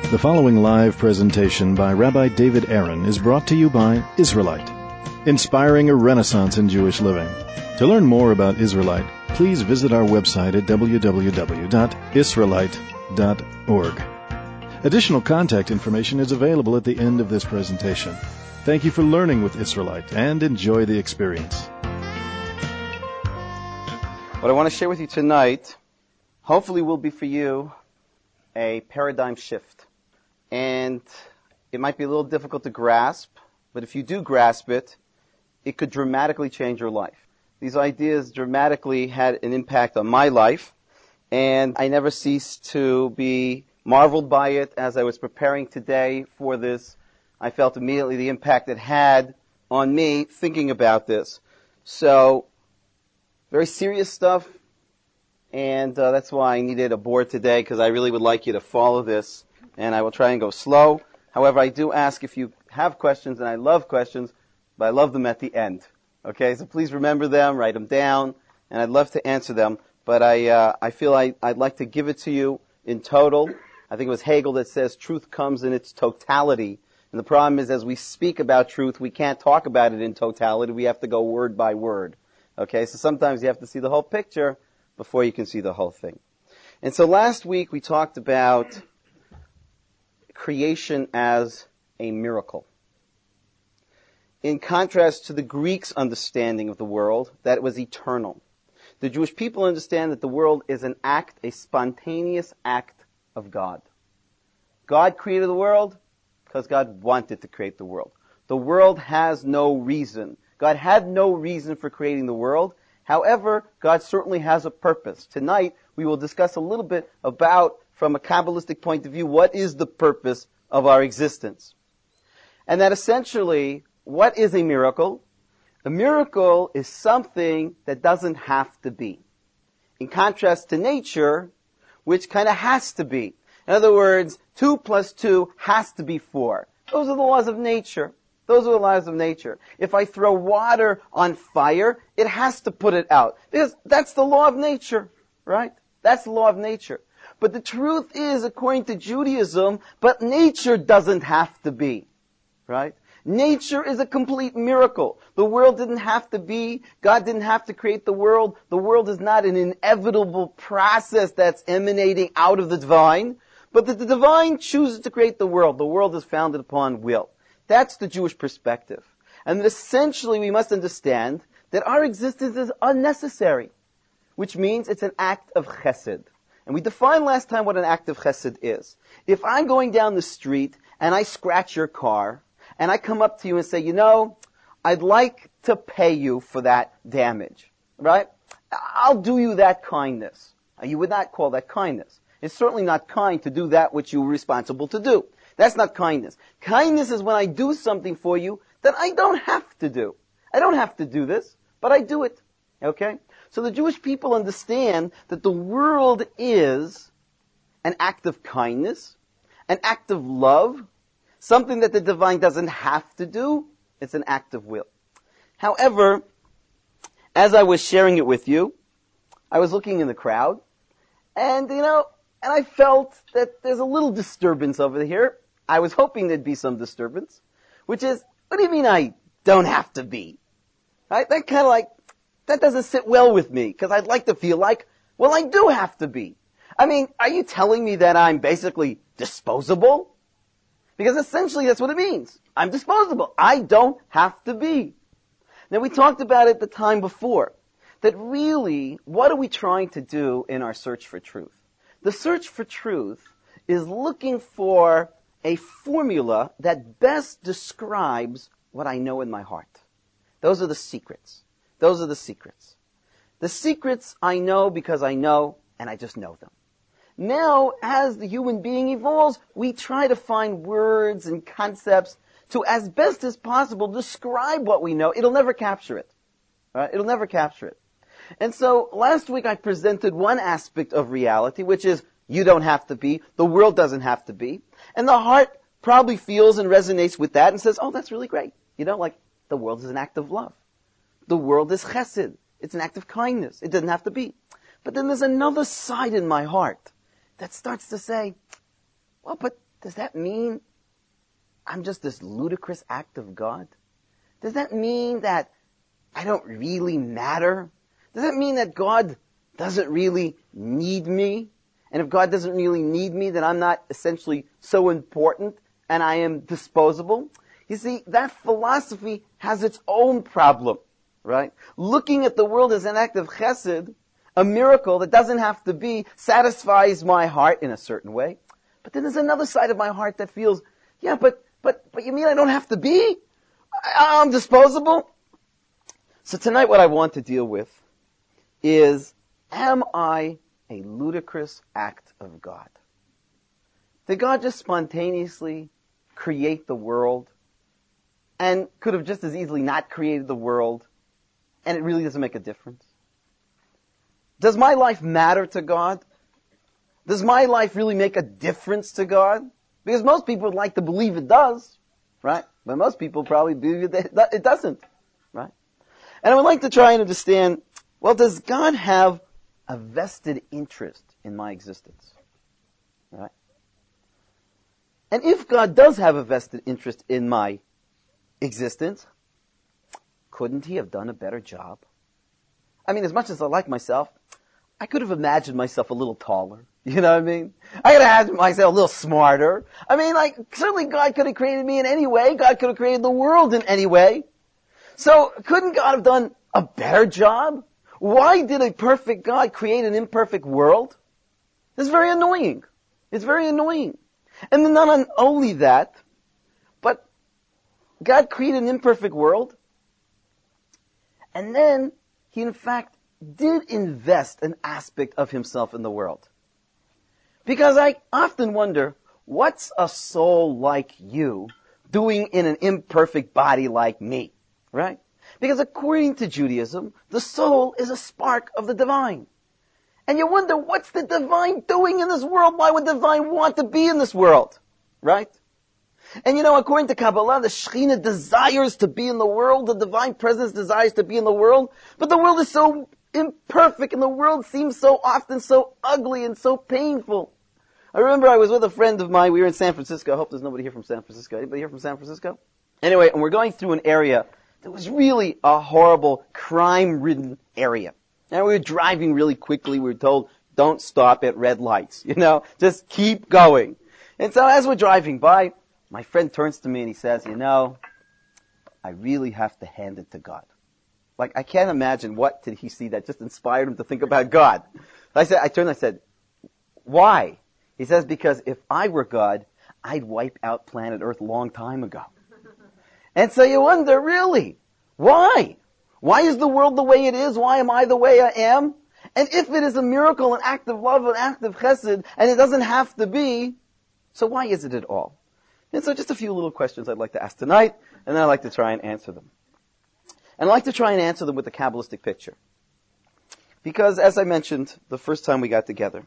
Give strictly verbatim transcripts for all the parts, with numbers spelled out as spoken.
The following live presentation by Rabbi David Aaron is brought to you by Israelite, inspiring a renaissance in Jewish living. To learn more about Israelite, please visit our website at w w w dot israelite dot org. Additional contact information is available at the end of this presentation. Thank you for learning with Israelite and enjoy the experience. What I want to share with you tonight, hopefully will be for you a paradigm shift. And it might be a little difficult to grasp, but if you do grasp it, it could dramatically change your life. These ideas dramatically had an impact on my life, and I never ceased to be marveled by it. As I was preparing today for this, I felt immediately the impact it had on me thinking about this. So, very serious stuff, and uh, that's why I needed a board today, because I really would like you to follow this, and I will try and go slow. However, I do ask if you have questions, and I love questions, but I love them at the end. Okay, so please remember them, write them down, and I'd love to answer them, but I uh, I feel I, I'd like to give it to you in total. I think it was Hegel that says truth comes in its totality, and the problem is as we speak about truth, we can't talk about it in totality, we have to go word by word. Okay, so sometimes you have to see the whole picture before you can see the whole thing. And so last week we talked about creation as a miracle. In contrast to the Greeks' understanding of the world, that it was eternal. The Jewish people understand that the world is an act, a spontaneous act of God. God created the world because God wanted to create the world. The world has no reason. God had no reason for creating the world. However, God certainly has a purpose. Tonight, we will discuss a little bit about, from a Kabbalistic point of view, what is the purpose of our existence. And that essentially, what is a miracle? A miracle is something that doesn't have to be. In contrast to nature, which kind of has to be. In other words, two plus two has to be four. Those are the laws of nature. Those are the laws of nature. If I throw water on fire, it has to put it out. Because that's the law of nature, right? That's the law of nature. But the truth is, according to Judaism, but nature doesn't have to be, right? Nature is a complete miracle. The world didn't have to be. God didn't have to create the world. The world is not an inevitable process that's emanating out of the divine, but that the divine chooses to create the world. The world is founded upon will. That's the Jewish perspective. And that essentially we must understand that our existence is unnecessary, which means it's an act of chesed. And we defined last time what an act of chesed is. If I'm going down the street and I scratch your car, and I come up to you and say, you know, I'd like to pay you for that damage, right? I'll do you that kindness. You would not call that kindness. It's certainly not kind to do that which you were responsible to do. That's not kindness. Kindness is when I do something for you that I don't have to do. I don't have to do this, but I do it. Okay? So the Jewish people understand that the world is an act of kindness, an act of love, something that the divine doesn't have to do. It's an act of will. However, as I was sharing it with you, I was looking in the crowd, and, you know, and I felt that there's a little disturbance over here. I was hoping there'd be some disturbance, which is, what do you mean I don't have to be? Right? That kind of like, that doesn't sit well with me, because I'd like to feel like, well, I do have to be. I mean, are you telling me that I'm basically disposable? Because essentially that's what it means. I'm disposable. I don't have to be. Now we talked about it the time before, that really, what are we trying to do in our search for truth? The search for truth is looking for a formula that best describes what I know in my heart. Those are the secrets. Those are the secrets. The secrets I know because I know, and I just know them. Now, as the human being evolves, we try to find words and concepts to, as best as possible, describe what we know. It'll never capture it. Right? It'll never capture it. And so, last week I presented one aspect of reality, which is, you don't have to be, the world doesn't have to be. And the heart probably feels and resonates with that and says, oh, that's really great. You know, like, the world is an act of love. The world is chesed. It's an act of kindness. It doesn't have to be. But then there's another side in my heart that starts to say, well, but does that mean I'm just this ludicrous act of God? Does that mean that I don't really matter? Does that mean that God doesn't really need me? And if God doesn't really need me, then I'm not essentially so important and I am disposable? You see, that philosophy has its own problem, right? Looking at the world as an act of chesed, a miracle that doesn't have to be, satisfies my heart in a certain way. But then there's another side of my heart that feels, yeah, but, but, but you mean I don't have to be? I, I'm disposable? So tonight what I want to deal with is, am I a ludicrous act of God? Did God just spontaneously create the world and could have just as easily not created the world, and it really doesn't make a difference? Does my life matter to God? Does my life really make a difference to God? Because most people would like to believe it does, right? But most people probably believe that it doesn't, right? And I would like to try and understand, well, does God have a vested interest in my existence? Right? And if God does have a vested interest in my existence, couldn't He have done a better job? I mean, as much as I like myself, I could have imagined myself a little taller. You know what I mean? I could have imagined myself a little smarter. I mean, like, certainly God could have created me in any way. God could have created the world in any way. So, couldn't God have done a better job? Why did a perfect God create an imperfect world? It's very annoying. It's very annoying. And then not only that, but God created an imperfect world, and then He in fact did invest an aspect of Himself in the world. Because I often wonder, what's a soul like you doing in an imperfect body like me? Right? Because according to Judaism, the soul is a spark of the divine. And you wonder, what's the divine doing in this world? Why would the divine want to be in this world? Right? And you know, according to Kabbalah, the Shekhinah desires to be in the world, the divine presence desires to be in the world, but the world is so imperfect and the world seems so often so ugly and so painful. I remember I was with a friend of mine, we were in San Francisco. I hope there's nobody here from San Francisco. Anybody here from San Francisco? Anyway, and we're going through an area that was really a horrible, crime-ridden area. And we were driving really quickly. We were told, don't stop at red lights, you know, just keep going. And so as we're driving by, my friend turns to me and he says, you know, I really have to hand it to God. Like, I can't imagine what did he see that just inspired him to think about God. I said, I turned and I said, why? He says, because if I were God, I'd wipe out planet Earth a long time ago. And so you wonder, really, why? Why is the world the way it is? Why am I the way I am? And if it is a miracle, an act of love, an act of chesed, and it doesn't have to be, so why is it at all? And so just a few little questions I'd like to ask tonight, and then I'd like to try and answer them. And I'd like to try and answer them with a Kabbalistic picture. Because, as I mentioned the first time we got together,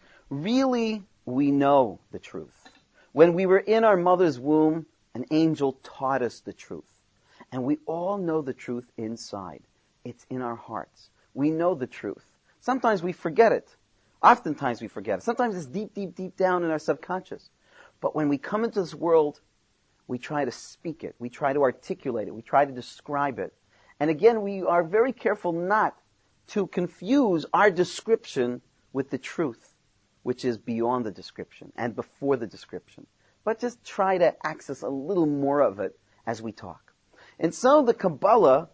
really we know the truth. When we were in our mother's womb, an angel taught us the truth. And we all know the truth inside. It's in our hearts. We know the truth. Sometimes we forget it. Oftentimes we forget it. Sometimes it's deep, deep, deep down in our subconscious. But when we come into this world, we try to speak it. We try to articulate it. We try to describe it. And again, we are very careful not to confuse our description with the truth, which is beyond the description and before the description. But just try to access a little more of it as we talk. And so the Kabbalah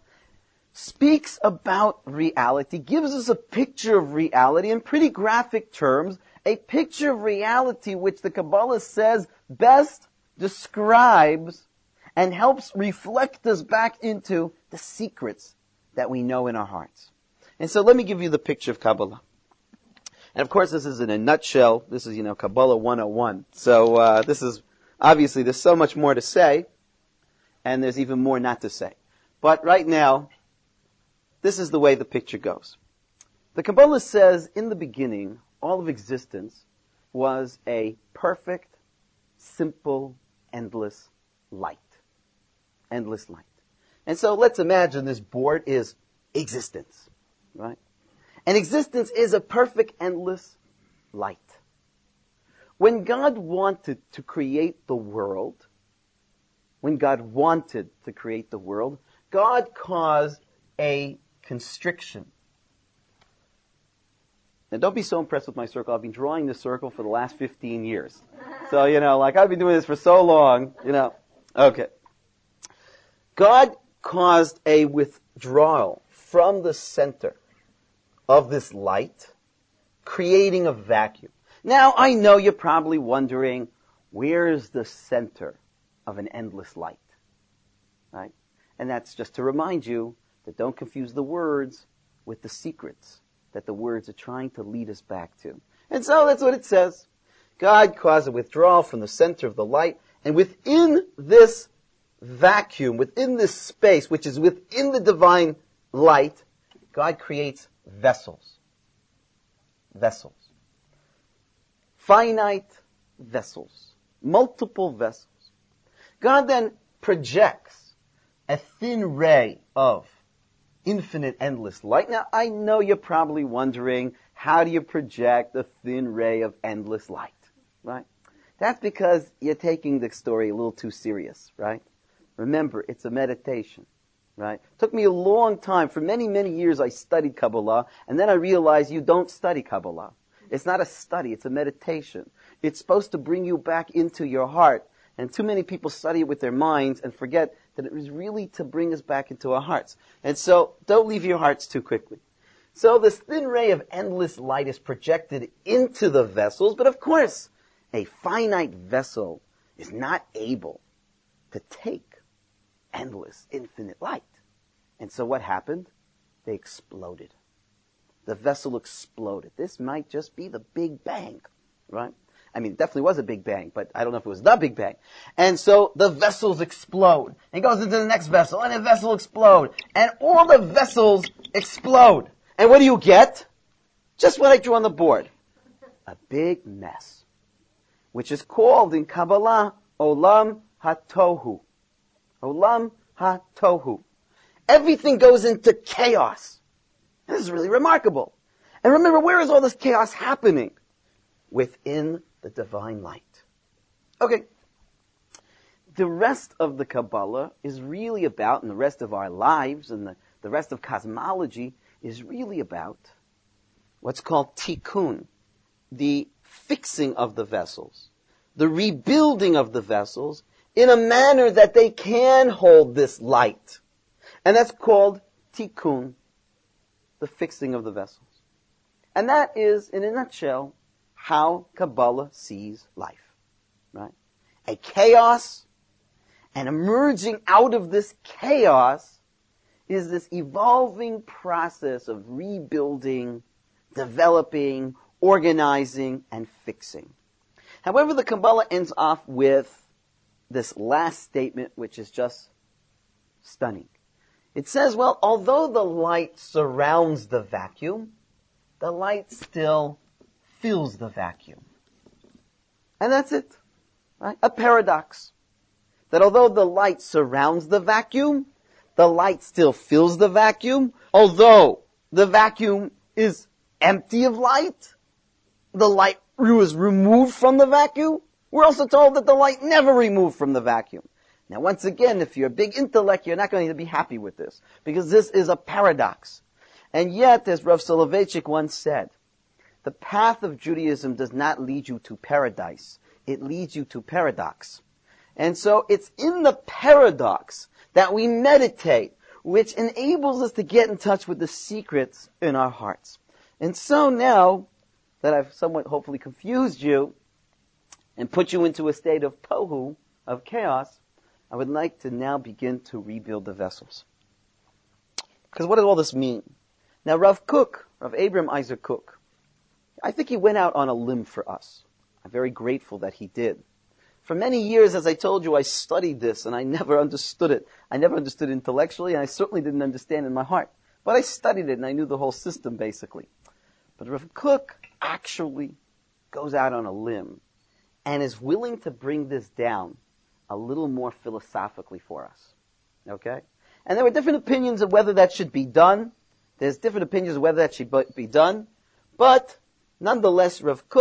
speaks about reality, gives us a picture of reality in pretty graphic terms, a picture of reality which the Kabbalah says best describes and helps reflect us back into the secrets that we know in our hearts. And so let me give you the picture of Kabbalah. And of course this is in a nutshell. This is, you know, Kabbalah one oh one. So uh, this is, obviously there's so much more to say, and there's even more not to say. But right now, this is the way the picture goes. The Kabbalah says, in the beginning, all of existence was a perfect, simple, endless light. Endless light. And so let's imagine this board is existence, right? And existence is a perfect, endless light. When God wanted to create the world, when God wanted to create the world, God caused a constriction. Now don't be so impressed with my circle. I've been drawing this circle for the last fifteen years. So, you know, like I've been doing this for so long, you know. Okay. God caused a withdrawal from the center of this light, creating a vacuum. Now, I know you're probably wondering, where's the center of an endless light? Right? And that's just to remind you that don't confuse the words with the secrets that the words are trying to lead us back to. And so that's what it says. God caused a withdrawal from the center of the light, and within this vacuum, within this space, which is within the divine light, God creates vessels. Vessels. Finite vessels. Multiple vessels. God then projects a thin ray of infinite, endless light. Now, I know you're probably wondering, how do you project a thin ray of endless light? Right? That's because you're taking the story a little too serious, right? Remember, it's a meditation, right? It took me a long time. For many, many years I studied Kabbalah, and then I realized you don't study Kabbalah. It's not a study, it's a meditation. It's supposed to bring you back into your heart. And too many people study it with their minds and forget that it was really to bring us back into our hearts. And so, don't leave your hearts too quickly. So this thin ray of endless light is projected into the vessels, but of course, a finite vessel is not able to take endless, infinite light. And so what happened? They exploded. The vessel exploded. This might just be the Big Bang, right? I mean, it definitely was a Big Bang, but I don't know if it was the Big Bang. And so the vessels explode. It goes into the next vessel, and the vessel explode. And all the vessels explode. And what do you get? Just what I drew on the board. A big mess, which is called in Kabbalah, Olam HaTohu. Olam HaTohu. Everything goes into chaos. This is really remarkable. And remember, where is all this chaos happening? Within the divine light. Okay. The rest of the Kabbalah is really about, and the rest of our lives, and the, the rest of cosmology is really about what's called tikkun, the fixing of the vessels, the rebuilding of the vessels in a manner that they can hold this light. And that's called tikkun, the fixing of the vessels. And that is, in a nutshell, how Kabbalah sees life. Right? A chaos, and emerging out of this chaos is this evolving process of rebuilding, developing, organizing, and fixing. However, the Kabbalah ends off with this last statement, which is just stunning. It says, well, although the light surrounds the vacuum, the light still fills the vacuum. And that's it. Right? A paradox. That although the light surrounds the vacuum, the light still fills the vacuum. Although the vacuum is empty of light, the light was removed from the vacuum. We're also told that the light never removed from the vacuum. Now, once again, if you're a big intellect, you're not going to be happy with this, because this is a paradox. And yet, as Rav Soloveitchik once said, the path of Judaism does not lead you to paradise. It leads you to paradox. And so it's in the paradox that we meditate, which enables us to get in touch with the secrets in our hearts. And so now that I've somewhat hopefully confused you and put you into a state of tohu, of chaos, I would like to now begin to rebuild the vessels. Because what does all this mean? Now, Rav Kook, Rav Abraham Isaac Kook, I think he went out on a limb for us. I'm very grateful that he did. For many years, as I told you, I studied this and I never understood it. I never understood it intellectually, and I certainly didn't understand it in my heart. But I studied it and I knew the whole system basically. But Rav Kook actually goes out on a limb and is willing to bring this down a little more philosophically for us. Okay? And there were different opinions of whether that should be done. There's different opinions of whether that should be done. But nonetheless, Rav Kook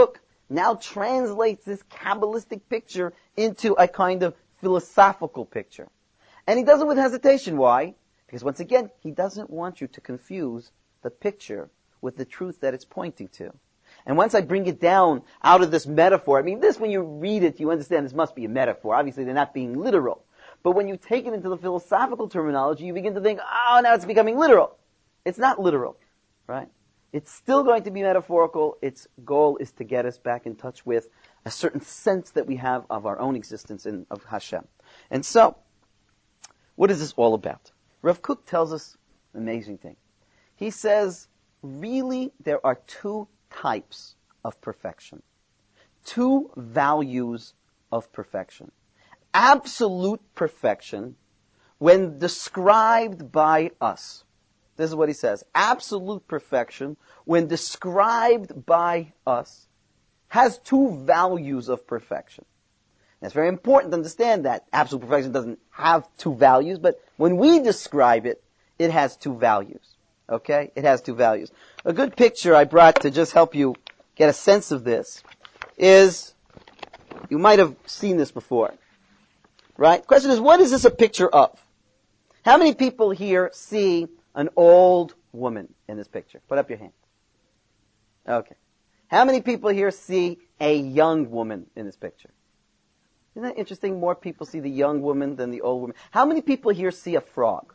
now translates this Kabbalistic picture into a kind of philosophical picture. And he does it with hesitation. Why? Because once again, he doesn't want you to confuse the picture with the truth that it's pointing to. And once I bring it down out of this metaphor, I mean, this, when you read it, you understand this must be a metaphor. Obviously, they're not being literal. But when you take it into the philosophical terminology, you begin to think, oh, now it's becoming literal. It's not literal, right? It's still going to be metaphorical. Its goal is to get us back in touch with a certain sense that we have of our own existence and of Hashem. And so, what is this all about? Rav Kook tells us an amazing thing. He says, really, there are two types of perfection. Two values of perfection. Absolute perfection, when described by us. This is what he says. Absolute perfection, when described by us, has two values of perfection. And it's very important to understand that. Absolute perfection doesn't have two values, but when we describe it, it has two values. Okay? It has two values. A good picture I brought to just help you get a sense of this is, you might have seen this before. Right? The question is, what is this a picture of? How many people here see an old woman in this picture? Put up your hand. Okay. How many people here see a young woman in this picture? Isn't that interesting? More people see the young woman than the old woman. How many people here see a frog?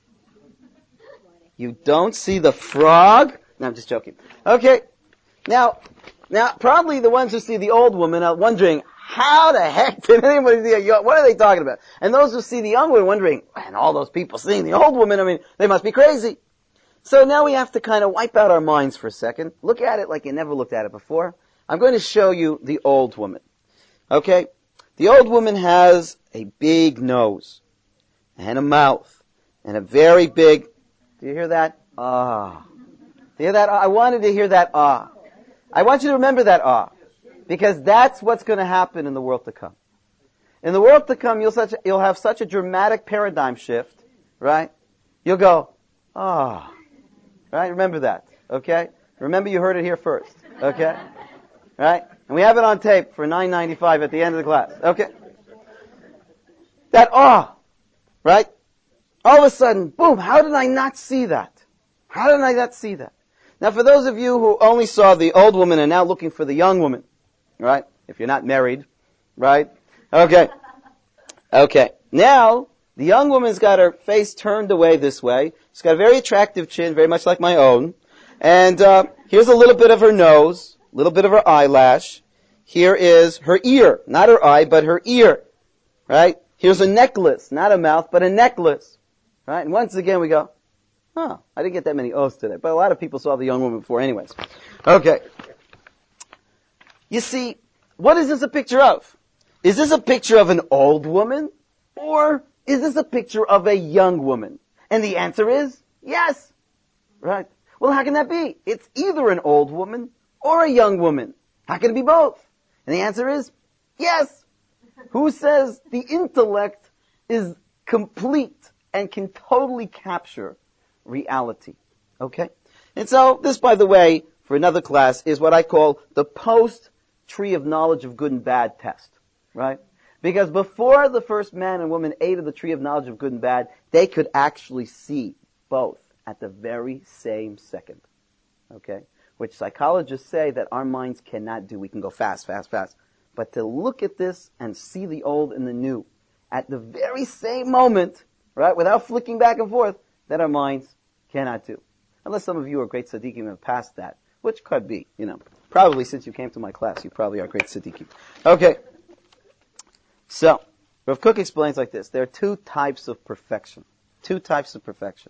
You don't see the frog? No, I'm just joking. Okay. Now, now, probably the ones who see the old woman are wondering, how the heck did anybody see a young, what are they talking about? And those who see the young woman wondering, and all those people seeing the old woman, I mean, they must be crazy. So now we have to kind of wipe out our minds for a second. Look at it like you never looked at it before. I'm going to show you the old woman. Okay? The old woman has a big nose, and a mouth, and a very big, do you hear that? Ah. Do you hear that? I wanted to hear that ah. I want you to remember that ah. Because that's what's going to happen in the world to come. In the world to come, you'll such, you'll have such a dramatic paradigm shift, right? You'll go, ah. Right? Remember that. Okay? Remember you heard it here first. Okay? Right? And we have it on tape for nine ninety-five at the end of the class. Okay? That ah. Right? All of a sudden, boom, how did I not see that? How did I not see that? Now, for those of you who only saw the old woman and now looking for the young woman, right? If you're not married, right? Okay. Okay. Now, the young woman's got her face turned away this way. She's got a very attractive chin, very much like my own. And uh, here's a little bit of her nose, a little bit of her eyelash. Here is her ear, not her eye, but her ear, right? Here's a necklace, not a mouth, but a necklace. Right? And once again we go, huh, I didn't get that many O's today. But a lot of people saw the young woman before anyways. Okay. You see, what is this a picture of? Is this a picture of an old woman? Or is this a picture of a young woman? And the answer is yes. Right? Well, how can that be? It's either an old woman or a young woman. How can it be both? And the answer is yes. Who says the intellect is complete and can totally capture reality? Okay? And so, this, by the way, for another class, is what I call the post-tree of knowledge of good and bad test. Right? Because before the first man and woman ate of the tree of knowledge of good and bad, they could actually see both at the very same second. Okay? Which psychologists say that our minds cannot do. We can go fast, fast, fast. But to look at this and see the old and the new at the very same moment, right, without flicking back and forth, that our minds cannot do. Unless some of you are great tzaddikim and have passed that, which could be, you know. Probably since you came to my class, you probably are great tzaddikim. Okay. So, Rav Kook explains like this. There are two types of perfection. Two types of perfection.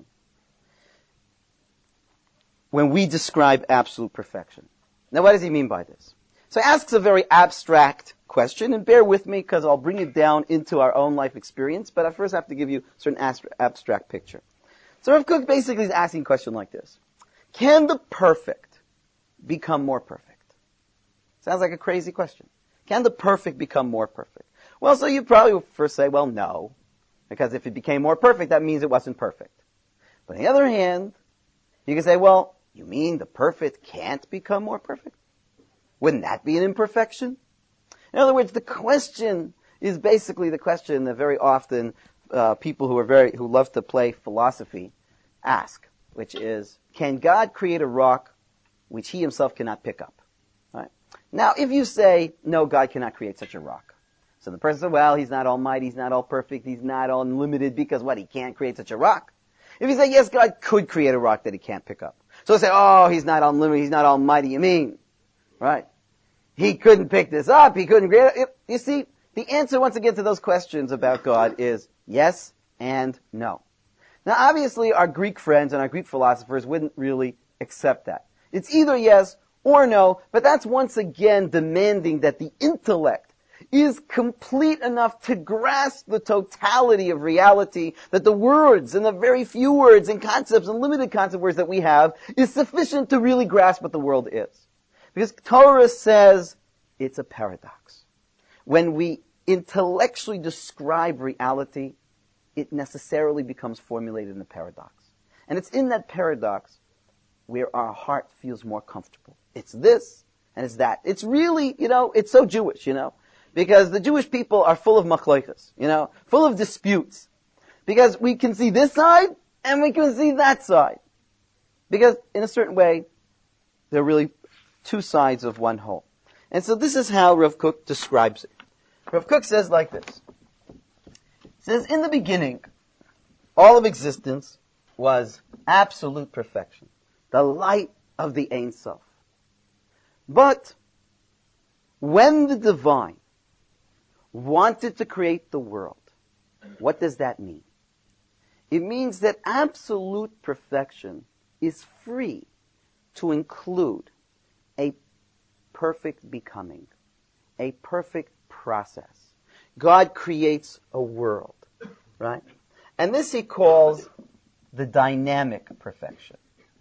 When we describe absolute perfection. Now, what does he mean by this? So he asks a very abstract question, and bear with me because I'll bring it down into our own life experience, but I first have to give you a certain abstract picture. So Rav Kook basically is asking a question like this. Can the perfect become more perfect? Sounds like a crazy question. Can the perfect become more perfect? Well, so you probably would first say, well, no. Because if it became more perfect, that means it wasn't perfect. But on the other hand, you can say, well, you mean the perfect can't become more perfect? Wouldn't that be an imperfection? In other words, the question is basically the question that very often uh, people who are very who love to play philosophy ask, which is, can God create a rock which he himself cannot pick up? Right? Now, if you say, no, God cannot create such a rock. So the person says, well, he's not almighty, he's not all perfect, he's not unlimited because what? He can't create such a rock. If you say, yes, God could create a rock that he can't pick up. So they say, oh, he's not unlimited, he's not almighty, you mean? Right? He couldn't pick this up, he couldn't create it. You see, the answer once again to those questions about God is yes and no. Now obviously our Greek friends and our Greek philosophers wouldn't really accept that. It's either yes or no, but that's once again demanding that the intellect is complete enough to grasp the totality of reality, that the words and the very few words and concepts and limited concept words that we have is sufficient to really grasp what the world is. Because Torah says it's a paradox. When we intellectually describe reality, it necessarily becomes formulated in a paradox. And it's in that paradox where our heart feels more comfortable. It's this and it's that. It's really, you know, it's so Jewish, you know, because the Jewish people are full of machlokes, you know, full of disputes. Because we can see this side and we can see that side. Because in a certain way, they're really two sides of one whole. And so this is how Rav Kook describes it. Rav Kook says like this. He says, in the beginning, all of existence was absolute perfection, the light of the Ein Sof. But when the divine wanted to create the world, what does that mean? It means that absolute perfection is free to include a perfect becoming, a perfect process. God creates a world, right? And this he calls the dynamic perfection.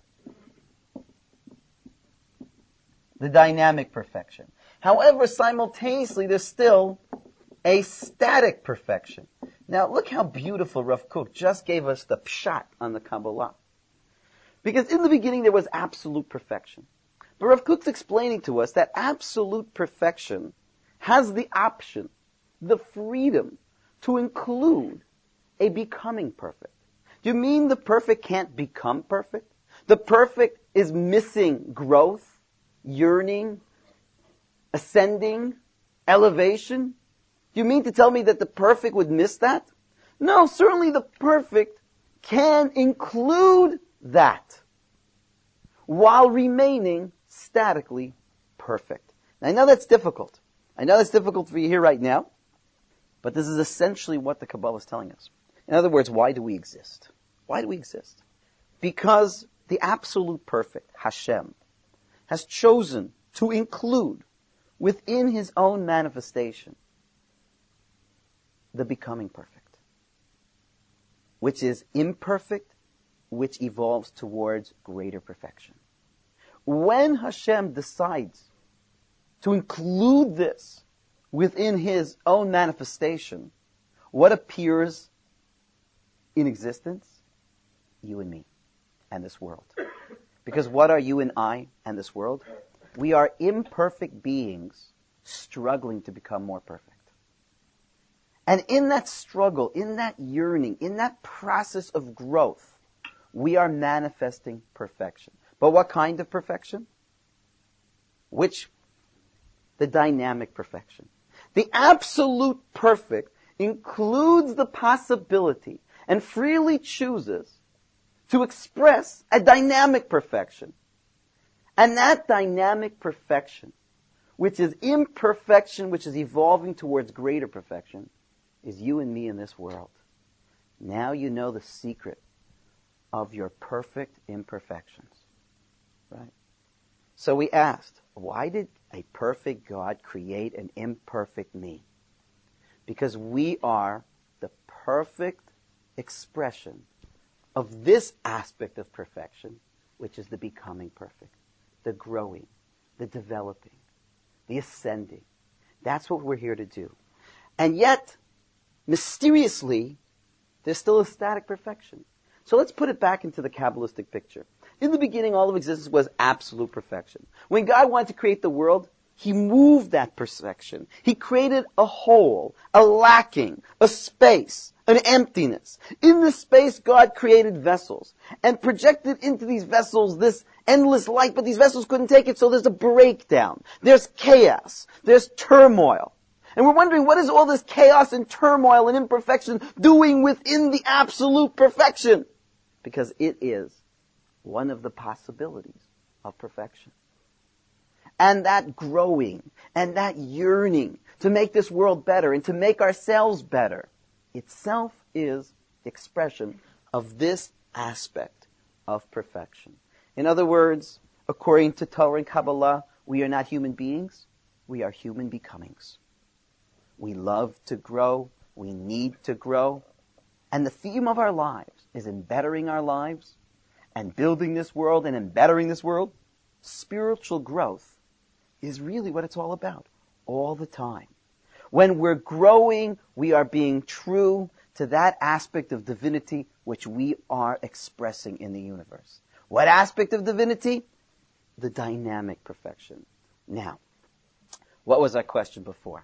The dynamic perfection. However, simultaneously, there's still a static perfection. Now, look how beautiful Rav Kook just gave us the pshat on the Kabbalah. Because in the beginning, there was absolute perfection. But Rav Kook's explaining to us that absolute perfection has the option, the freedom, to include a becoming perfect. Do you mean the perfect can't become perfect? The perfect is missing growth, yearning, ascending, elevation? Do you mean to tell me that the perfect would miss that? No, certainly the perfect can include that while remaining statically perfect. Now, I know that's difficult. I know that's difficult for you here right now, but this is essentially what the Kabbalah is telling us. In other words, why do we exist? Why do we exist? Because the absolute perfect, Hashem, has chosen to include within his own manifestation the becoming perfect, which is imperfect, which evolves towards greater perfection. When Hashem decides to include this within his own manifestation, what appears in existence? You and me and this world. Because what are you and I and this world? We are imperfect beings struggling to become more perfect. And in that struggle, in that yearning, in that process of growth, we are manifesting perfection. But what kind of perfection? Which? The dynamic perfection. The absolute perfect includes the possibility and freely chooses to express a dynamic perfection. And that dynamic perfection, which is imperfection, which is evolving towards greater perfection, is you and me in this world. Now you know the secret of your perfect imperfections. Right? So we asked, why did a perfect God create an imperfect me? Because we are the perfect expression of this aspect of perfection, which is the becoming perfect, the growing, the developing, the ascending. That's what we're here to do. And yet, mysteriously, there's still a static perfection. So let's put it back into the Kabbalistic picture. In the beginning, all of existence was absolute perfection. When God wanted to create the world, He moved that perfection. He created a hole, a lacking, a space, an emptiness. In this space, God created vessels and projected into these vessels this endless light, but these vessels couldn't take it, so there's a breakdown. There's chaos. There's turmoil. And we're wondering, what is all this chaos and turmoil and imperfection doing within the absolute perfection? Because it is one of the possibilities of perfection. And that growing and that yearning to make this world better and to make ourselves better itself is expression of this aspect of perfection. In other words, according to Torah and Kabbalah, we are not human beings, we are human becomings. We love to grow, we need to grow, and the theme of our lives is in bettering our lives and building this world and in bettering this world. Spiritual growth is really what it's all about, all the time. When we're growing, we are being true to that aspect of divinity which we are expressing in the universe. What aspect of divinity? The dynamic perfection. Now, what was our question before?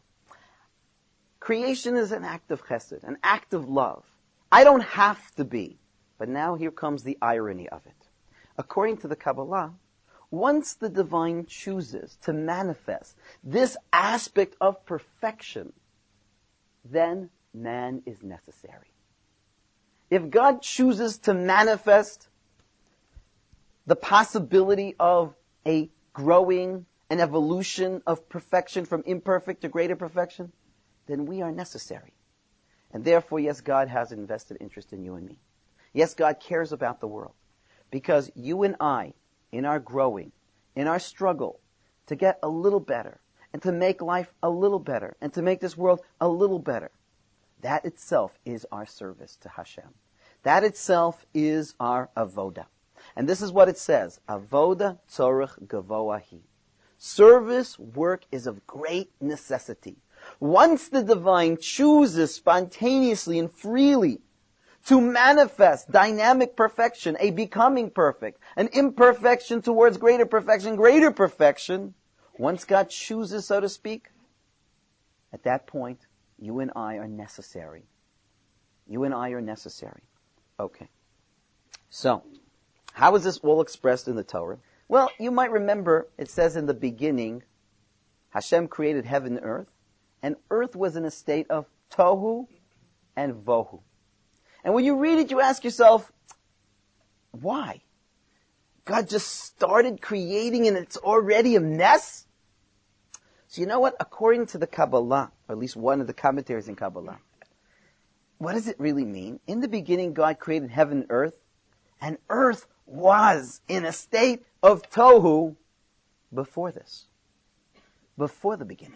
Creation is an act of chesed, an act of love. I don't have to be. But now here comes the irony of it. According to the Kabbalah, once the divine chooses to manifest this aspect of perfection, then man is necessary. If God chooses to manifest the possibility of a growing, an evolution of perfection from imperfect to greater perfection, then we are necessary. And therefore, yes, God has an invested interest in you and me. Yes, God cares about the world. Because you and I, in our growing, in our struggle to get a little better, and to make life a little better, and to make this world a little better, that itself is our service to Hashem. That itself is our avoda. And this is what it says, avoda tzorich gavoahi. Service work is of great necessity. Once the divine chooses spontaneously and freely to manifest dynamic perfection, a becoming perfect, an imperfection towards greater perfection, greater perfection, once God chooses, so to speak, at that point, you and I are necessary. You and I are necessary. Okay. So, how is this all expressed in the Torah? Well, you might remember it says in the beginning, Hashem created heaven and earth, and earth was in a state of tohu and vohu. And when you read it, you ask yourself, why? God just started creating and it's already a mess? So you know what? According to the Kabbalah, or at least one of the commentaries in Kabbalah, what does it really mean? In the beginning, God created heaven and earth, and earth was in a state of tohu before this. Before the beginning.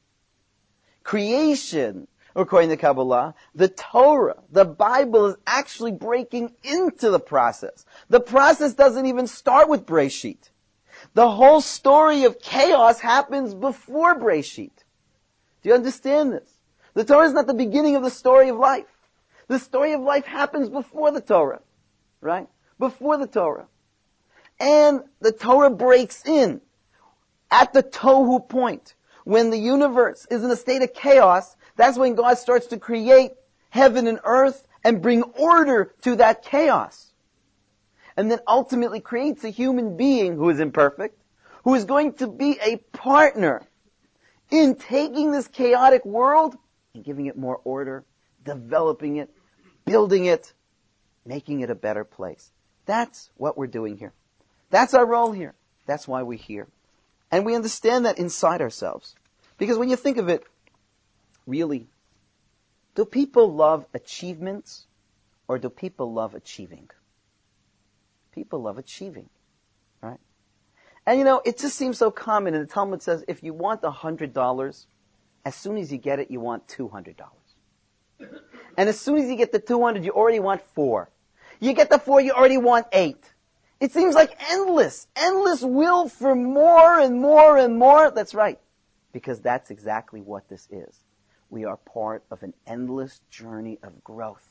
Creation, according to Kabbalah, the Torah, the Bible is actually breaking into the process. The process doesn't even start with Breshit. The whole story of chaos happens before Breshit. Do you understand this? The Torah is not the beginning of the story of life. The story of life happens before the Torah, right? Before the Torah. And the Torah breaks in at the tohu point. When the universe is in a state of chaos, that's when God starts to create heaven and earth and bring order to that chaos. And then ultimately creates a human being who is imperfect, who is going to be a partner in taking this chaotic world and giving it more order, developing it, building it, making it a better place. That's what we're doing here. That's our role here. That's why we're here. And we understand that inside ourselves. Because when you think of it, really, do people love achievements or do people love achieving? People love achieving, right? And you know, it just seems so common. And the Talmud says, if you want one hundred dollars, as soon as you get it, you want two hundred dollars. And as soon as you get the two hundred, you already want four. You get the four, you already want eight. It seems like endless, endless will for more and more and more. That's right. Because that's exactly what this is. We are part of an endless journey of growth.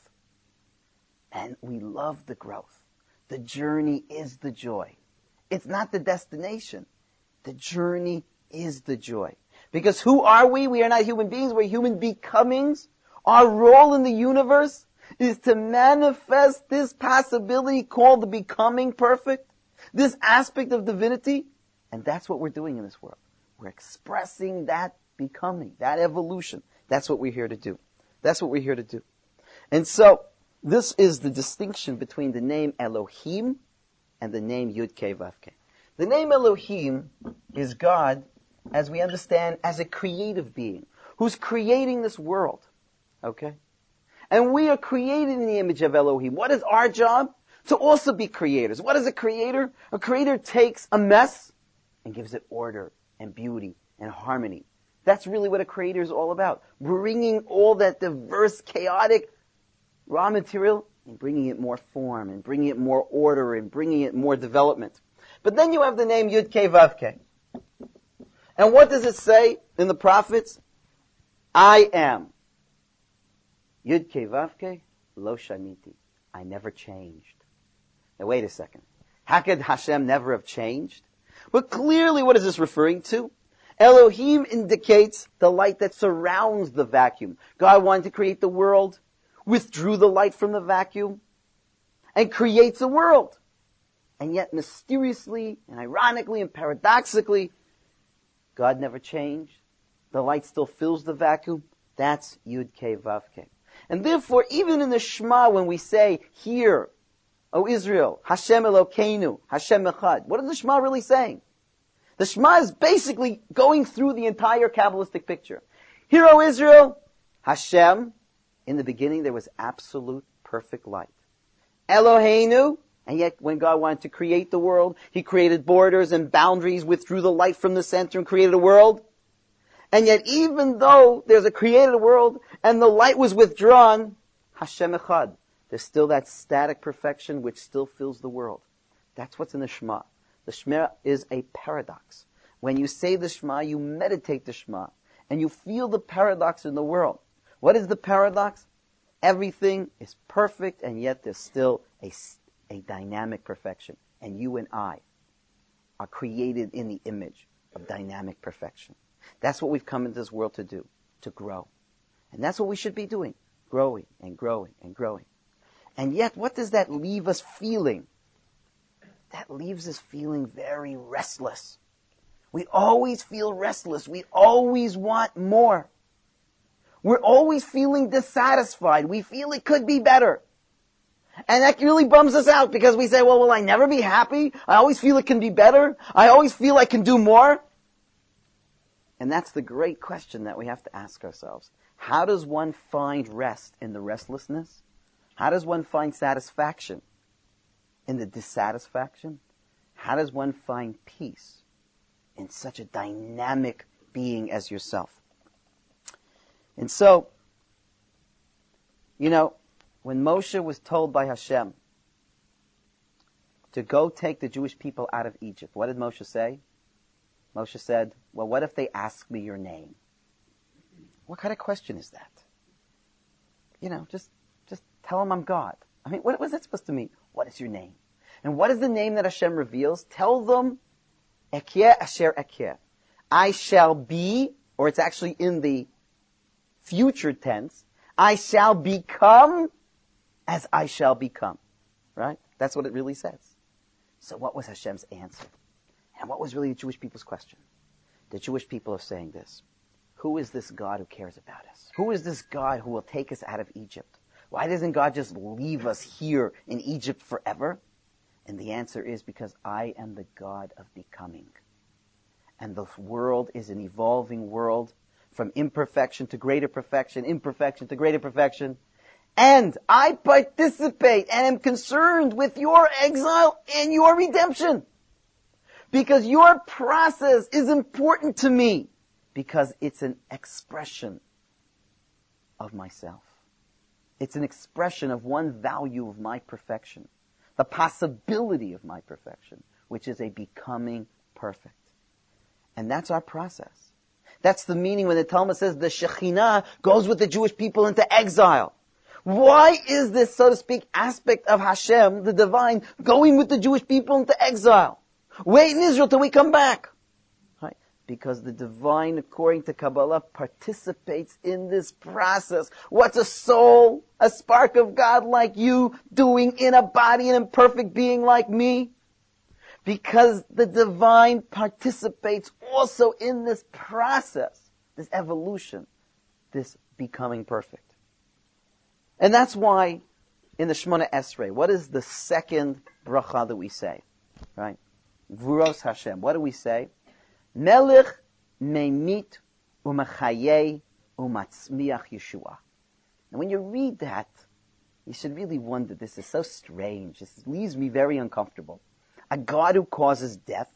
And we love the growth. The journey is the joy. It's not the destination. The journey is the joy. Because who are we? We are not human beings, we're human becomings. Our role in the universe is to manifest this possibility called the becoming perfect, this aspect of divinity, and that's what we're doing in this world. We're expressing that becoming, that evolution. That's what we're here to do. That's what we're here to do. And so, this is the distinction between the name Elohim and the name Yud-Kei Vav-Kei. The name Elohim is God, as we understand, as a creative being, who's creating this world. Okay? And we are created in the image of Elohim. What is our job? To also be creators. What is a creator? A creator takes a mess and gives it order and beauty and harmony. That's really what a creator is all about. Bringing all that diverse, chaotic raw material and bringing it more form and bringing it more order and bringing it more development. But then you have the name Yud-Kei Vav-Kei. And what does it say in the prophets? I am. Yud-Kei Vav-Kei, Lo Shaniti. I never changed. Now wait a second. How could Hashem never have changed? But clearly what is this referring to? Elohim indicates the light that surrounds the vacuum. God wanted to create the world, withdrew the light from the vacuum, and creates a world. And yet mysteriously and ironically and paradoxically, God never changed. The light still fills the vacuum. That's Yud-Kei Vav-Kei. And therefore, even in the Shema, when we say, Hear, O Israel, Hashem Elokeinu, Hashem Echad, what is the Shema really saying? The Shema is basically going through the entire Kabbalistic picture. Hear, O Israel, Hashem, in the beginning there was absolute perfect light. Eloheinu, and yet when God wanted to create the world, He created borders and boundaries, withdrew the light from the center and created a world. And yet even though there's a created world and the light was withdrawn, Hashem Echad, there's still that static perfection which still fills the world. That's what's in the Shema. The Shema is a paradox. When you say the Shema, you meditate the Shema, and you feel the paradox in the world. What is the paradox? Everything is perfect, and yet there's still a, a dynamic perfection. And you and I are created in the image of dynamic perfection. That's what we've come into this world to do, to grow. And that's what we should be doing, growing and growing and growing. And yet, what does that leave us feeling? That leaves us feeling very restless. We always feel restless. We always want more. We're always feeling dissatisfied. We feel it could be better. And that really bums us out because we say, well, will I never be happy? I always feel it can be better. I always feel I can do more. And that's the great question that we have to ask ourselves. How does one find rest in the restlessness? How does one find satisfaction in the dissatisfaction? How does one find peace in such a dynamic being as yourself? And so, you know, when Moshe was told by Hashem to go take the Jewish people out of Egypt, what did Moshe say? Moshe said, well, what if they ask me your name? What kind of question is that? You know, just just tell them I'm God. I mean, what was that supposed to mean? What is your name? And what is the name that Hashem reveals? Tell them, Ekyeh Asher Ekyeh. I shall be, or it's actually in the future tense, I shall become as I shall become. Right? That's what it really says. So what was Hashem's answer? And what was really the Jewish people's question? The Jewish people are saying this. Who is this God who cares about us? Who is this God who will take us out of Egypt? Why doesn't God just leave us here in Egypt forever? And the answer is because I am the God of becoming. And the world is an evolving world from imperfection to greater perfection, imperfection to greater perfection. And I participate and am concerned with your exile and your redemption. Because your process is important to me. Because it's an expression of myself. It's an expression of one value of my perfection. The possibility of my perfection, which is a becoming perfect. And that's our process. That's the meaning when the Talmud says the Shekhinah goes with the Jewish people into exile. Why is this, so to speak, aspect of Hashem, the divine, going with the Jewish people into exile? Wait in Israel till we come back. Right? Because the divine, according to Kabbalah, participates in this process. What's a soul, a spark of God like you, doing in a body, an imperfect being like me? Because the divine participates also in this process, this evolution, this becoming perfect. And that's why in the Shemona Esrei, what is the second bracha that we say? Right? Gvuros Hashem. What do we say? Melech meimit umechayei umatzmiach Yeshua. And when you read that, you should really wonder, this is so strange. This leaves me very uncomfortable. A God who causes death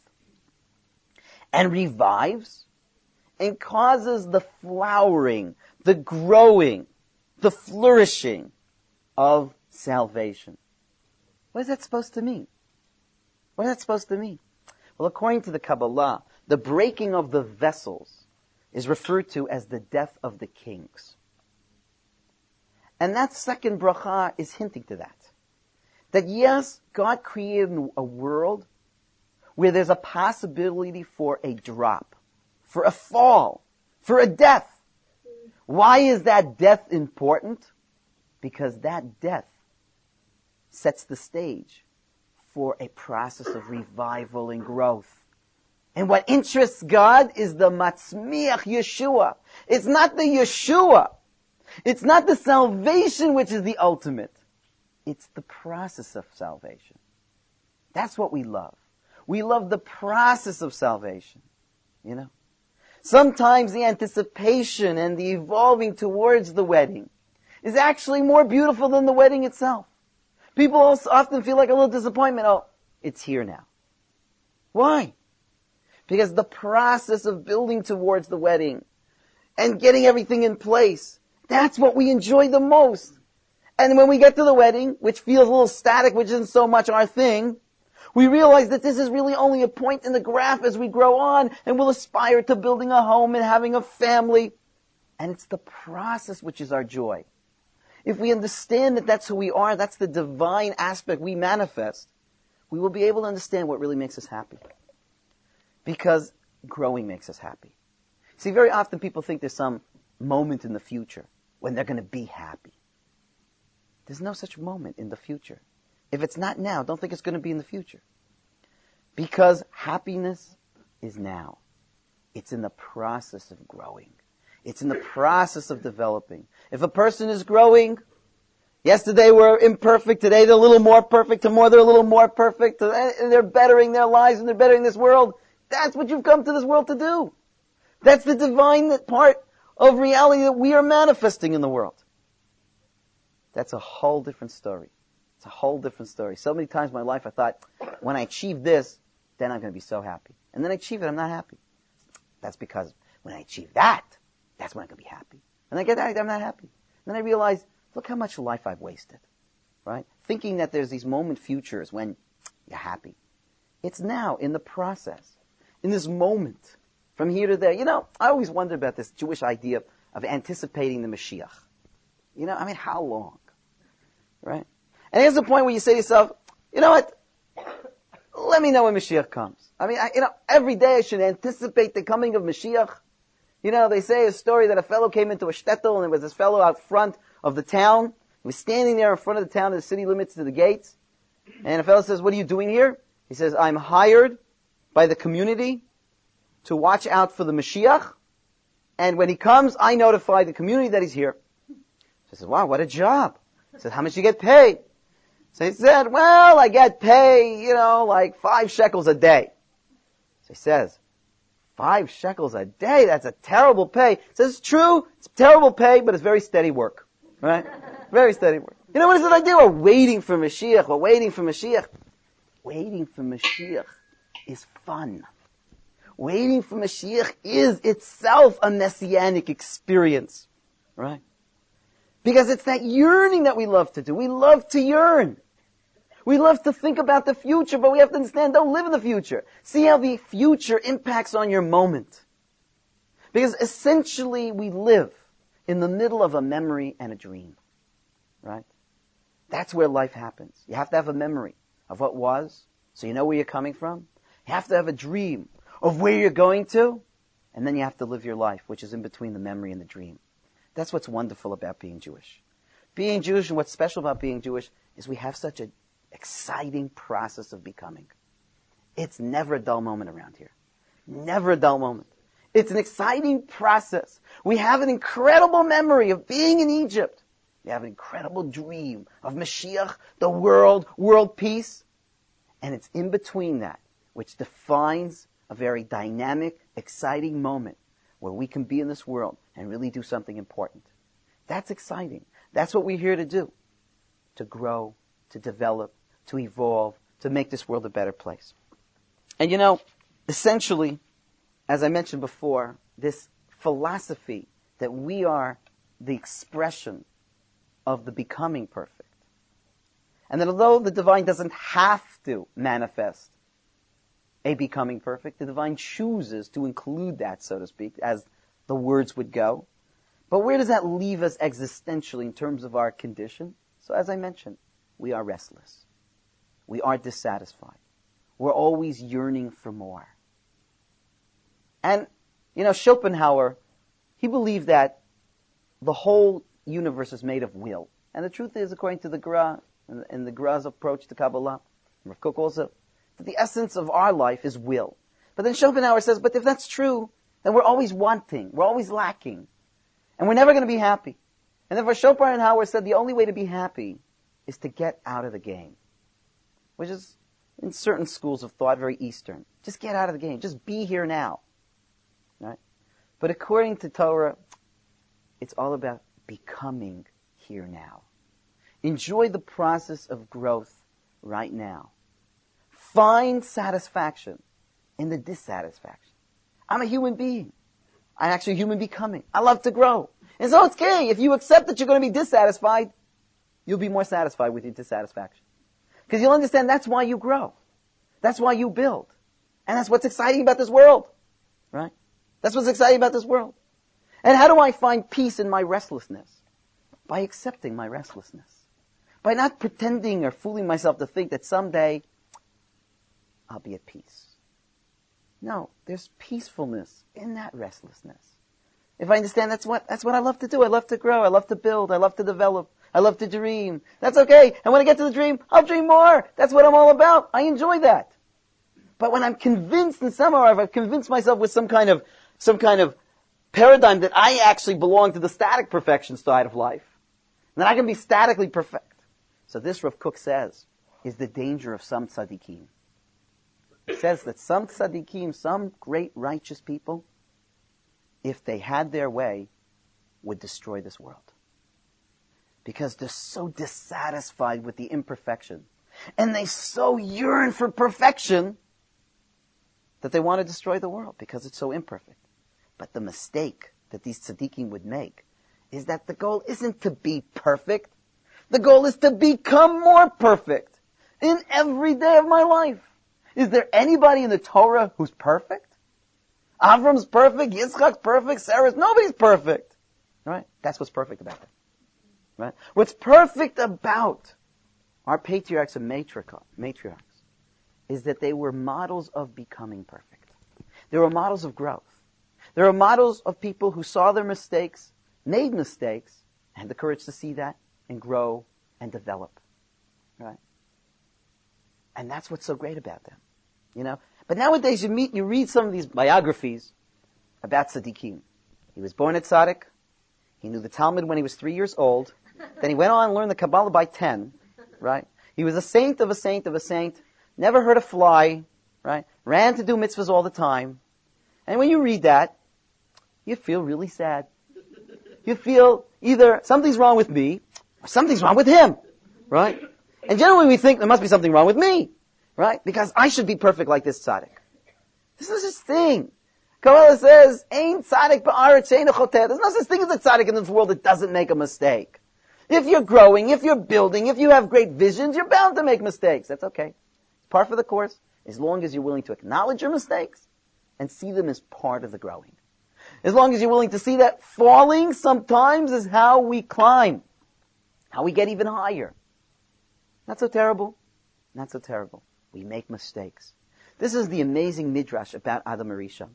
and revives and causes the flowering, the growing, the flourishing of salvation. What is that supposed to mean? What is that supposed to mean? Well, according to the Kabbalah, the breaking of the vessels is referred to as the death of the kings. And that second bracha is hinting to that. That yes, God created a world where there's a possibility for a drop, for a fall, for a death. Why is that death important? Because that death sets the stage for a process of revival and growth. And what interests God is the matzmiach Yeshua. It's not the Yeshua. It's not the salvation which is the ultimate. It's the process of salvation. That's what we love. We love the process of salvation. You know? Sometimes the anticipation and the evolving towards the wedding is actually more beautiful than the wedding itself. People also often feel like a little disappointment. Oh, it's here now. Why? Because the process of building towards the wedding and getting everything in place, that's what we enjoy the most. And when we get to the wedding, which feels a little static, which isn't so much our thing, we realize that this is really only a point in the graph as we grow on and we'll aspire to building a home and having a family. And it's the process which is our joy. If we understand that that's who we are, that's the divine aspect we manifest, we will be able to understand what really makes us happy. Because growing makes us happy. See, very often people think there's some moment in the future when they're going to be happy. There's no such moment in the future. If it's not now, don't think it's going to be in the future. Because happiness is now. It's in the process of growing. It's in the process of developing. If a person is growing, yesterday were imperfect, today they're a little more perfect, tomorrow they're a little more perfect, and they're bettering their lives and they're bettering this world, that's what you've come to this world to do. That's the divine part of reality that we are manifesting in the world. That's a whole different story. It's a whole different story. So many times in my life I thought, when I achieve this, then I'm going to be so happy. And then I achieve it, I'm not happy. That's because when I achieve that, that's when I'm going to be happy. And I get that, I'm not happy. And then I realize, look how much life I've wasted. Right? Thinking that there's these moment futures when you're happy. It's now, in the process. In this moment. From here to there. You know, I always wonder about this Jewish idea of anticipating the Mashiach. You know, I mean, how long? Right? And here's the point where you say to yourself, you know what? Let me know when Mashiach comes. I mean, I, you know, every day I should anticipate the coming of Mashiach. You know, they say a story that a fellow came into a shtetl and there was this fellow out front of the town. He was standing there in front of the town, the city limits to the gates. And a fellow says, what are you doing here? He says, I'm hired by the community to watch out for the Mashiach. And when he comes, I notify the community that he's here. He says, wow, what a job. He says, how much do you get paid? So he said, well, I get paid, you know, like five shekels a day. So he says, five shekels a day? That's a terrible pay. He says, it's true, it's terrible pay, but it's very steady work. Right? Very steady work. You know what is it I do? We're waiting for Mashiach. We're waiting for Mashiach. Waiting for Mashiach is fun. Waiting for Mashiach is itself a messianic experience. Right? Because it's that yearning that we love to do. We love to yearn. We love to think about the future, but we have to understand, don't live in the future. See how the future impacts on your moment. Because essentially we live in the middle of a memory and a dream. Right? That's where life happens. You have to have a memory of what was, so you know where you're coming from. You have to have a dream of where you're going to, And then you have to live your life, which is in between the memory and the dream. That's what's wonderful about being Jewish. Being Jewish and what's special about being Jewish is we have such an exciting process of becoming. It's never a dull moment around here. Never a dull moment. It's an exciting process. We have an incredible memory of being in Egypt. We have an incredible dream of Mashiach, the world, world peace. And it's in between that which defines a very dynamic, exciting moment where we can be in this world and really do something important. That's exciting. That's what we're here to do. To grow, to develop, to evolve, to make this world a better place. And you know, essentially, as I mentioned before, this philosophy that we are the expression of the becoming perfect. And that although the divine doesn't have to manifest a becoming perfect, the divine chooses to include that, so to speak, as the words would go. But where does that leave us existentially in terms of our condition? So as I mentioned, we are restless. We are dissatisfied. We're always yearning for more. And, you know, Schopenhauer, he believed that the whole universe is made of will. And the truth is, according to the Gra, and, and the Gra's approach to Kabbalah, and Rav Kook also, that the essence of our life is will. But then Schopenhauer says, but if that's true, then we're always wanting, we're always lacking, and we're never going to be happy. And therefore Schopenhauer said the only way to be happy is to get out of the game, which is, in certain schools of thought, very Eastern. Just get out of the game. Just be here now. Right? But according to Torah, it's all about becoming here now. Enjoy the process of growth right now. Find satisfaction in the dissatisfaction. I'm a human being. I'm actually a human becoming. I love to grow. And so it's okay. If you accept that you're going to be dissatisfied, you'll be more satisfied with your dissatisfaction. Because you'll understand that's why you grow. That's why you build. And that's what's exciting about this world. Right? That's what's exciting about this world. And how do I find peace in my restlessness? By accepting my restlessness. By not pretending or fooling myself to think that someday I'll be at peace. No, there's peacefulness in that restlessness. If I understand that's what, that's what I love to do. I love to grow. I love to build. I love to develop. I love to dream. That's okay. And when I get to the dream, I'll dream more. That's what I'm all about. I enjoy that. But when I'm convinced in somehow, or if I've convinced myself with some kind of, some kind of paradigm that I actually belong to the static perfection side of life, then I can be statically perfect. So this, Rav Kook says, is the danger of some tzaddikim. He says that some tzaddikim, some great righteous people, if they had their way, would destroy this world. Because they're so dissatisfied with the imperfection. And they so yearn for perfection that they want to destroy the world because it's so imperfect. But the mistake that these tzaddikim would make is that the goal isn't to be perfect. The goal is to become more perfect in every day of my life. Is there anybody in the Torah who's perfect? Avram's perfect, Yitzchak's perfect, Sarah's, nobody's perfect. Right? That's what's perfect about it. Right? What's perfect about our patriarchs and matriarchs is that they were models of becoming perfect. They were models of growth. They were models of people who saw their mistakes, made mistakes, and had the courage to see that and grow and develop. Right? And that's what's so great about them. You know? But nowadays you meet, you read some of these biographies about tzaddikim. He was born at Tzaddik. He knew the Talmud when he was three years old. Then he went on and learned the Kabbalah by ten. Right? He was a saint of a saint of a saint. Never hurt a fly. Right? Ran to do mitzvahs all the time. And when you read that, you feel really sad. You feel either something's wrong with me, or something's wrong with him. Right? And generally we think there must be something wrong with me. Right? Because I should be perfect like this tzaddik. This is this thing. Kabbalah says, Ein tzaddik ba'aretz she'eino choteh. There's no such thing as a tzaddik in this world that doesn't make a mistake. If you're growing, if you're building, if you have great visions, you're bound to make mistakes. That's okay. It's part of the course, as long as you're willing to acknowledge your mistakes and see them as part of the growing. As long as you're willing to see that falling sometimes is how we climb, how we get even higher. Not so terrible. Not so terrible. We make mistakes. This is the amazing midrash about Adam Arisha.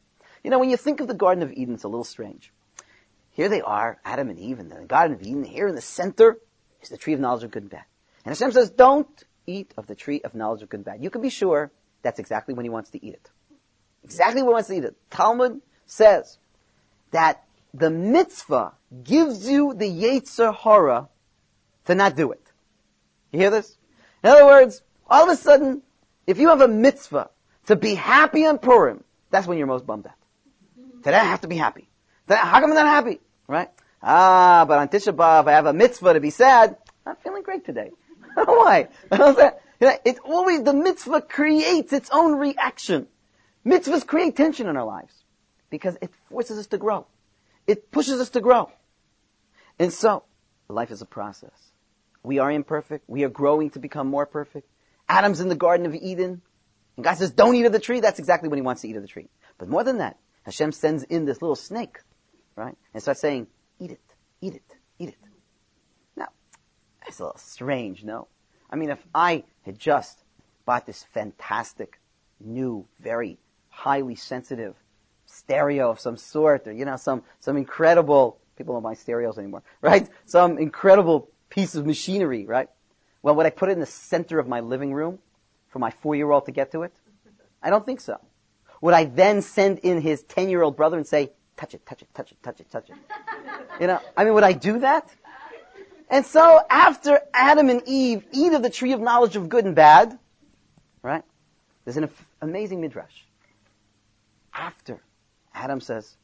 You know, when you think of the Garden of Eden, it's a little strange. Here they are, Adam and Eve in the Garden of Eden. Here in the center is the tree of knowledge of good and bad. And Hashem says, don't eat of the tree of knowledge of good and bad. You can be sure that's exactly when he wants to eat it. Exactly when he wants to eat it. Talmud says that the mitzvah gives you the Yetzer Hara to not do it. You hear this? In other words, all of a sudden, if you have a mitzvah to be happy on Purim, that's when you're most bummed out. Today I have to be happy. Today, how come I'm not happy? Right? Ah, but on Tisha B'Av I have a mitzvah to be sad. I'm feeling great today. Why? It's always, the mitzvah creates its own reaction. Mitzvahs create tension in our lives because it forces us to grow. It pushes us to grow. And so, life is a process. We are imperfect. We are growing to become more perfect. Adam's in the Garden of Eden. And God says, don't eat of the tree. That's exactly when he wants to eat of the tree. But more than that, Hashem sends in this little snake, right? And starts saying, eat it, eat it, eat it. Now, that's a little strange, no? I mean, if I had just bought this fantastic, new, very highly sensitive stereo of some sort, or, you know, some, some incredible, people don't buy stereos anymore, right? Some incredible piece of machinery, right? Well, would I put it in the center of my living room for my four-year-old to get to it? I don't think so. Would I then send in his ten-year-old brother and say, touch it, touch it, touch it, touch it, touch it? You know, I mean, would I do that? And so, after Adam and Eve eat of the tree of knowledge of good and bad, right? There's an amazing midrash. After Adam says,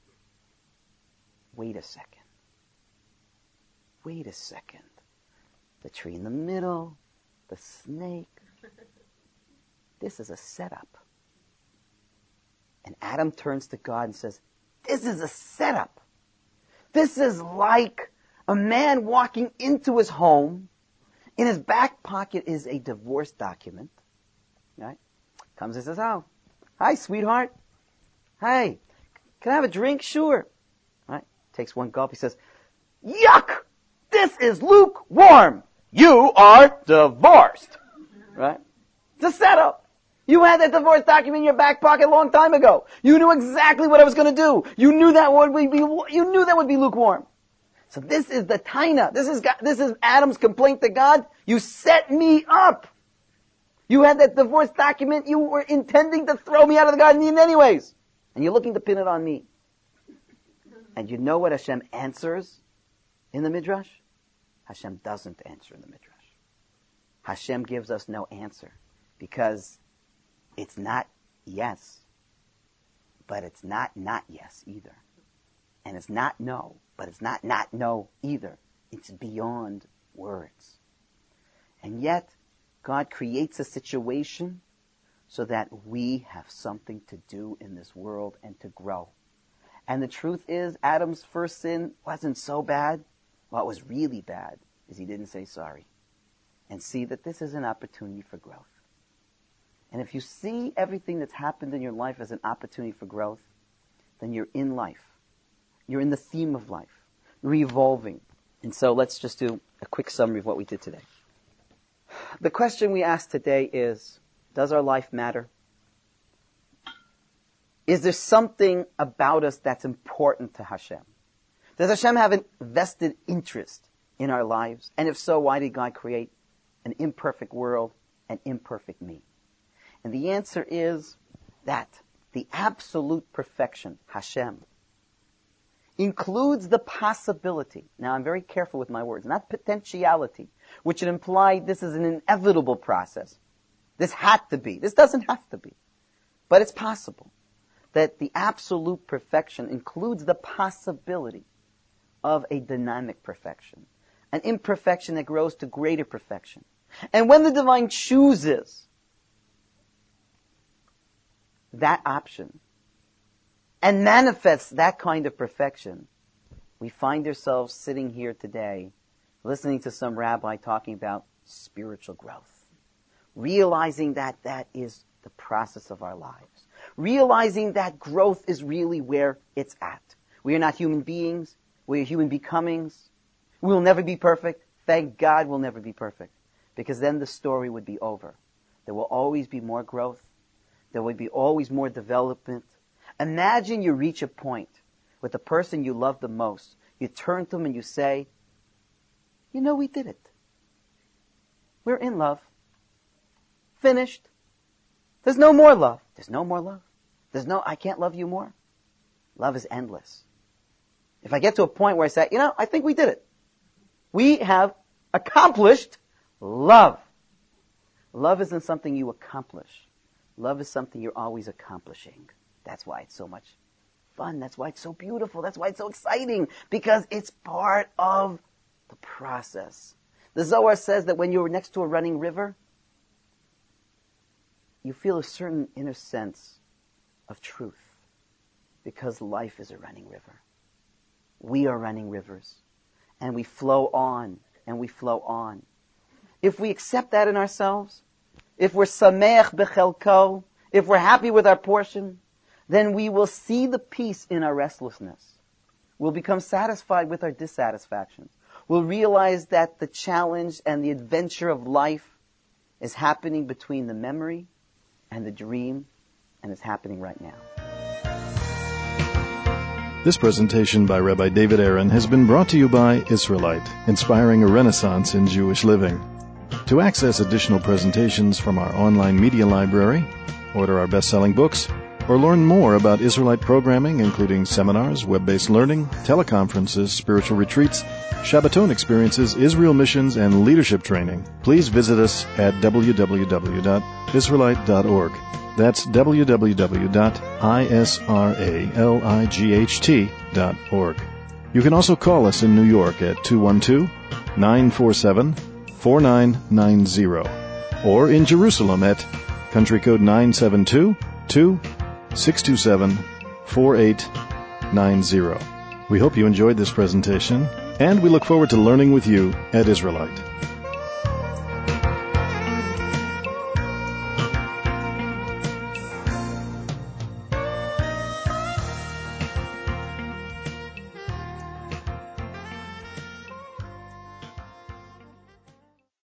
wait a second. Wait a second. The tree in the middle, the snake. This is a setup. And Adam turns to God and says, this is a setup. This is like a man walking into his home. In his back pocket is a divorce document. Right? Comes and says, oh, hi, sweetheart. Hey, can I have a drink? Sure. Right? Takes one gulp. He says, yuck! This is lukewarm. You are divorced. Right? It's a setup. You had that divorce document in your back pocket a long time ago. You knew exactly what I was going to do. You knew that would be, you knew that would be lukewarm. So this is the taina. This is God, this is Adam's complaint to God. You set me up. You had that divorce document. You were intending to throw me out of the Garden of Eden anyways. And you're looking to pin it on me. And you know what Hashem answers in the Midrash? Hashem doesn't answer in the Midrash. Hashem gives us no answer. Because it's not yes, but it's not not yes either. And it's not no, but it's not not no either. It's beyond words. And yet, God creates a situation so that we have something to do in this world and to grow. And the truth is, Adam's first sin wasn't so bad. What was really bad is he didn't say sorry. And see that this is an opportunity for growth. And if you see everything that's happened in your life as an opportunity for growth, then you're in life. You're in the theme of life. You're evolving. And so let's just do a quick summary of what we did today. The question we asked today is, does our life matter? Is there something about us that's important to Hashem? Does Hashem have a vested interest in our lives? And if so, why did God create an imperfect world, an imperfect me? And the answer is that the absolute perfection, Hashem, includes the possibility. Now I'm very careful with my words, not potentiality, which would imply this is an inevitable process. This had to be. This doesn't have to be. But it's possible that the absolute perfection includes the possibility of a dynamic perfection, an imperfection that grows to greater perfection. And when the divine chooses that option and manifests that kind of perfection, we find ourselves sitting here today listening to some rabbi talking about spiritual growth, realizing that that is the process of our lives, realizing that growth is really where it's at. We are not human beings. We are human becomings. We will never be perfect. Thank God we'll never be perfect, because then the story would be over. There will always be more growth. There will be always more development. Imagine you reach a point with the person you love the most. You turn to them and you say, you know, we did it. We're in love. Finished. There's no more love. There's no more love. There's no, I can't love you more. Love is endless. If I get to a point where I say, you know, I think we did it. We have accomplished love. Love isn't something you accomplish. Love is something you're always accomplishing. That's why it's so much fun. That's why it's so beautiful. That's why it's so exciting. Because it's part of the process. The Zohar says that when you're next to a running river, you feel a certain inner sense of truth. Because life is a running river. We are running rivers. And we flow on, and we flow on. If we accept that in ourselves, if we're sameach bechelko, if we're happy with our portion, then we will see the peace in our restlessness. We'll become satisfied with our dissatisfaction. We'll realize that the challenge and the adventure of life is happening between the memory and the dream, and it's happening right now. This presentation by Rabbi David Aaron has been brought to you by Israelite, inspiring a renaissance in Jewish living. To access additional presentations from our online media library, order our best-selling books, or learn more about Israelite programming, including seminars, web-based learning, teleconferences, spiritual retreats, Shabbaton experiences, Israel missions, and leadership training, please visit us at w w w dot israelite dot org. That's w w w dot israelight dot org. You can also call us in New York at two one two, nine four seven, four nine nine zero or in Jerusalem at country code nine seven two, two six two seven, four eight nine zero. We hope you enjoyed this presentation, and we look forward to learning with you at Israelite.